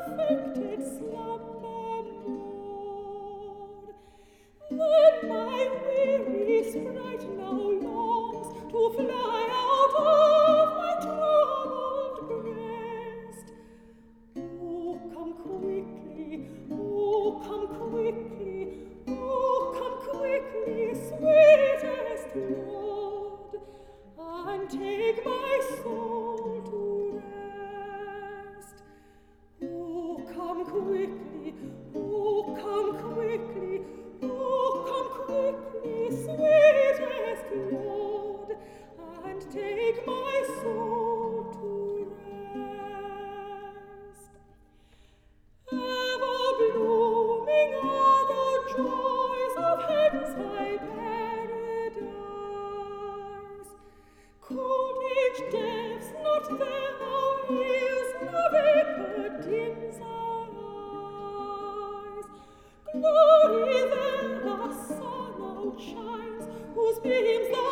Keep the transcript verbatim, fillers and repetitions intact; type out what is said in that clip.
perfected slumber more. Then my weary sprite now longs to fly out of my troubled breast. Oh, come quickly, oh, come quickly, oh, come quickly, sweetest Lord, and take my soul to rest. Oh, come quickly, oh, come quickly, oh, come quickly, sweetest Lord, and take my soul to rest. Ever blooming are the joys of heaven's high paradise. Cold age depths not there our ears, no vapor dims our eyes. Glory there the sun outshines, whose beams the